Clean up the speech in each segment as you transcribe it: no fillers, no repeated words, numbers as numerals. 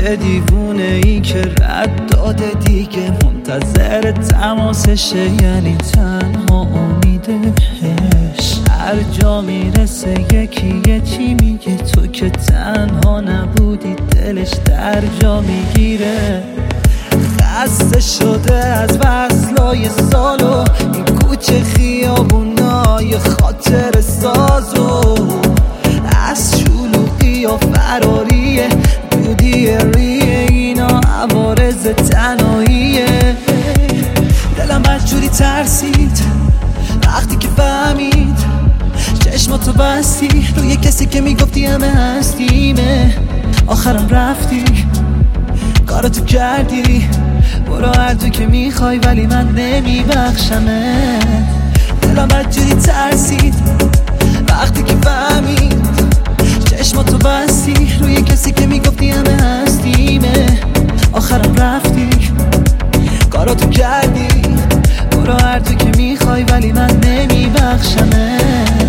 یه دیوونه ای که رد داده دیگه منتظر تماسشه، یعنی تنها امیدش هر جا میرسه یه چی میگه، تو که تنها نبودی دلش در جا میگیره. خسته شده از وصلای سالو این کوچه خیابونای خاطر سازو، از شلوغی و فراریه دودی ریه اینا عوارض تنهاییه. دلم بدجوری ترسید وقتی که فهمید چشماتو بستی روی کسی که میگفتی همه هستیمه، آخرم رفتی کاراتو کردی، برو هر تو که میخوای ولی من نمیبخشمت. دلم بدجوری ترسید وقتی که فهمید چشماتو بستی روی کسی که میگفتی همه هستیمه، آخرم رفتی کاراتو کردی، برو هر تو که میخوای ولی من نمیبخشمت.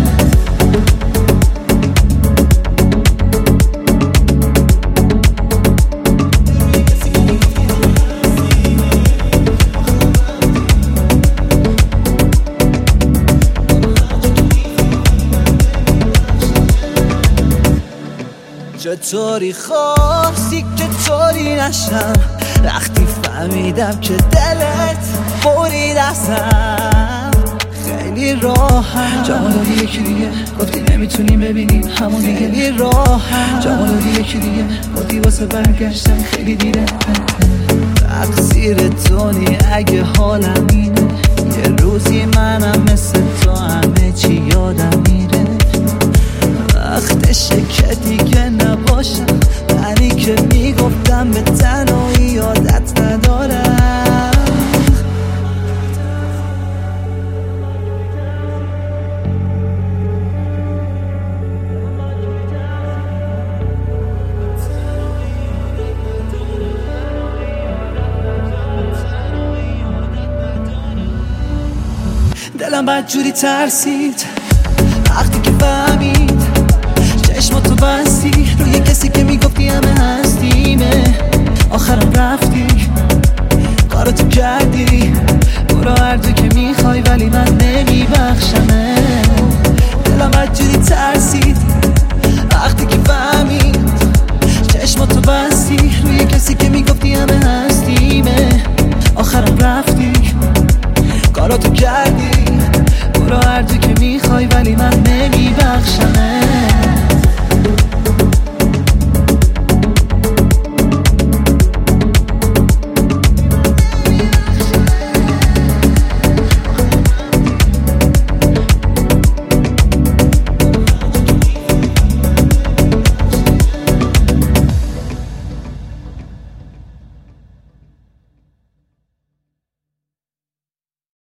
چطوری خواستی که طوری نشم وقتی فهمیدم که دلت برید ازم. خیلی راحت جمالو یکی دیگه گفتی نمیتونیم ببینیم همون دیگه، خیلی راحت جمالو یکی دیگه گفتی واسه برگشتن خیلی دیره. تقصیر تونی اگه حالم اینه، یه روزی منم مثل تو همه چی یادم میره. وقتشه که دیگه نباشم منی که میگفتم به تنهایی یادت ندارم. دلم بدجوری ترسید وقتی که فهمید چشماتو بستی روی کسی که میگفتی همه هستیمه، آخرم رفتی کاراتو کردی، برو هر تو که میخوای ولی من نمیبخشمه. دلم بدجوری ترسید وقتی که فهمید چشماتو بستی روی کسی که میگفتی همه هستیمه، آخرم رفتی کاراتو کردی، برو هر تو که میخوای ولی من نمیبخشمه.